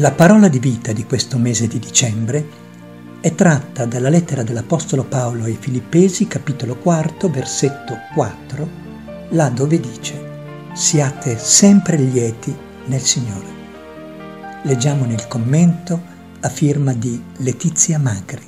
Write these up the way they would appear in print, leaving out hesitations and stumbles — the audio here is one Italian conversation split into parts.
La parola di vita di questo mese di dicembre è tratta dalla lettera dell'Apostolo Paolo ai Filippesi, capitolo 4, versetto 4, là dove dice: siate sempre lieti nel Signore. Leggiamo nel commento a firma di Letizia Magri.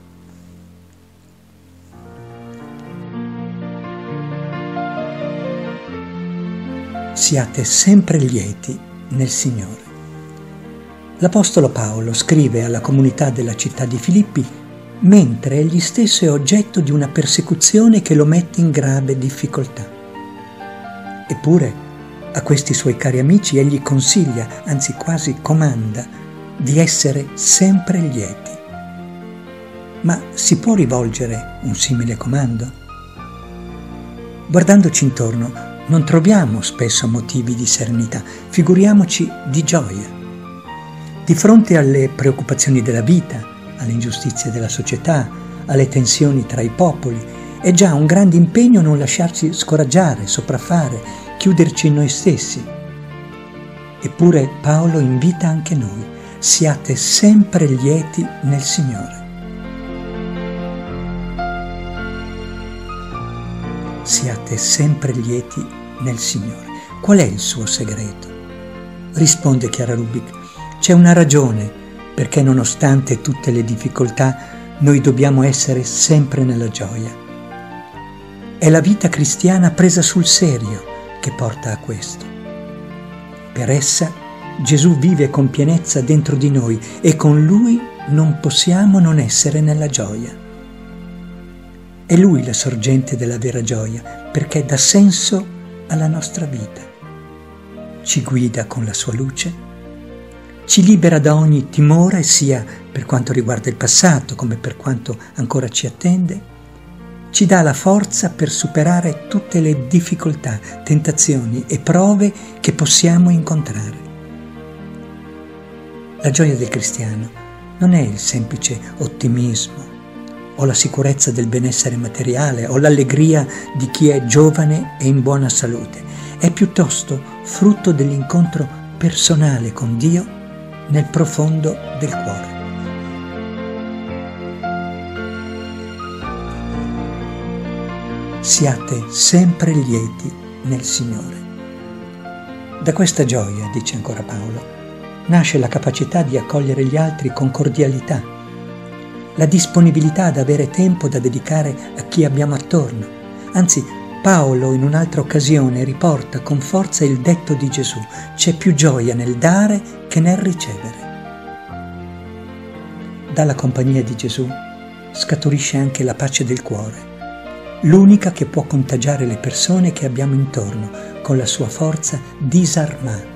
Siate sempre lieti nel Signore. L'Apostolo Paolo scrive alla comunità della città di Filippi mentre egli stesso è oggetto di una persecuzione che lo mette in grave difficoltà. Eppure a questi suoi cari amici egli consiglia, anzi quasi comanda, di essere sempre lieti. Ma si può rivolgere un simile comando? Guardandoci intorno non troviamo spesso motivi di serenità, figuriamoci di gioia. Di fronte alle preoccupazioni della vita, alle ingiustizie della società, alle tensioni tra i popoli, è già un grande impegno non lasciarci scoraggiare, sopraffare, chiuderci in noi stessi. Eppure Paolo invita anche noi: siate sempre lieti nel Signore. Siate sempre lieti nel Signore. Qual è il suo segreto? Risponde Chiara Rubich: c'è una ragione perché nonostante tutte le difficoltà noi dobbiamo essere sempre nella gioia. È la vita cristiana presa sul serio che porta a questo. Per essa Gesù vive con pienezza dentro di noi e con Lui non possiamo non essere nella gioia. È Lui la sorgente della vera gioia perché dà senso alla nostra vita. Ci guida con la sua luce, ci libera da ogni timore, sia per quanto riguarda il passato come per quanto ancora ci attende, ci dà la forza per superare tutte le difficoltà, tentazioni e prove che possiamo incontrare. La gioia del cristiano non è il semplice ottimismo o la sicurezza del benessere materiale o l'allegria di chi è giovane e in buona salute, è piuttosto frutto dell'incontro personale con Dio nel profondo del cuore. Siate sempre lieti nel Signore. Da questa gioia, dice ancora Paolo, nasce la capacità di accogliere gli altri con cordialità, la disponibilità ad avere tempo da dedicare a chi abbiamo attorno. Anzi, Paolo in un'altra occasione riporta con forza il detto di Gesù: c'è più gioia nel dare che nel ricevere. Dalla compagnia di Gesù scaturisce anche la pace del cuore, l'unica che può contagiare le persone che abbiamo intorno con la sua forza disarmata.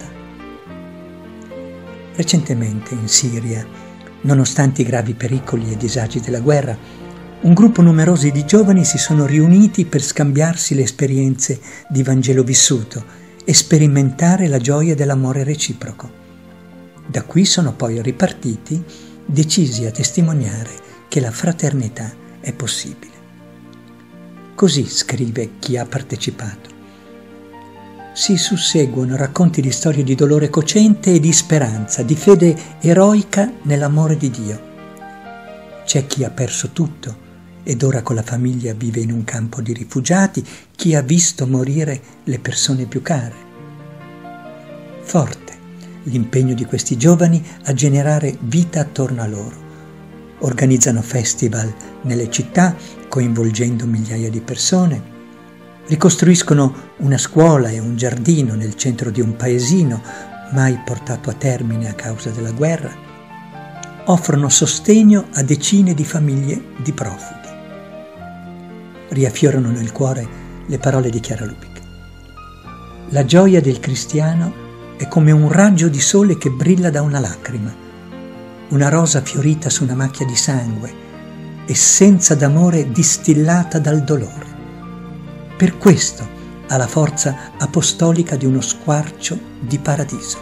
Recentemente in Siria, nonostante i gravi pericoli e disagi della guerra, un gruppo numeroso di giovani si sono riuniti per scambiarsi le esperienze di Vangelo vissuto e sperimentare la gioia dell'amore reciproco. Da qui sono poi ripartiti, decisi a testimoniare che la fraternità è possibile. Così scrive chi ha partecipato: si susseguono racconti di storie di dolore cocente e di speranza, di fede eroica nell'amore di Dio. C'è chi ha perso tutto ed ora con la famiglia vive in un campo di rifugiati, chi ha visto morire le persone più care. Forte l'impegno di questi giovani a generare vita attorno a loro. Organizzano festival nelle città, coinvolgendo migliaia di persone, ricostruiscono una scuola e un giardino nel centro di un paesino, mai portato a termine a causa della guerra, offrono sostegno a decine di famiglie di profughi. Riaffiorano nel cuore le parole di Chiara Rubich: la gioia del cristiano è come un raggio di sole che brilla da una lacrima, una rosa fiorita su una macchia di sangue, essenza d'amore distillata dal dolore. Per questo ha la forza apostolica di uno squarcio di paradiso.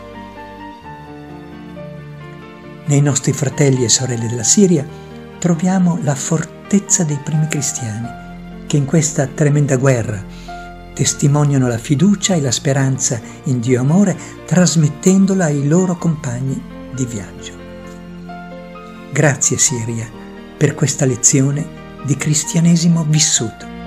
Nei nostri fratelli e sorelle della Siria troviamo la fortezza dei primi cristiani, che in questa tremenda guerra testimoniano la fiducia e la speranza in Dio amore, trasmettendola ai loro compagni di viaggio. Grazie Siria per questa lezione di cristianesimo vissuto.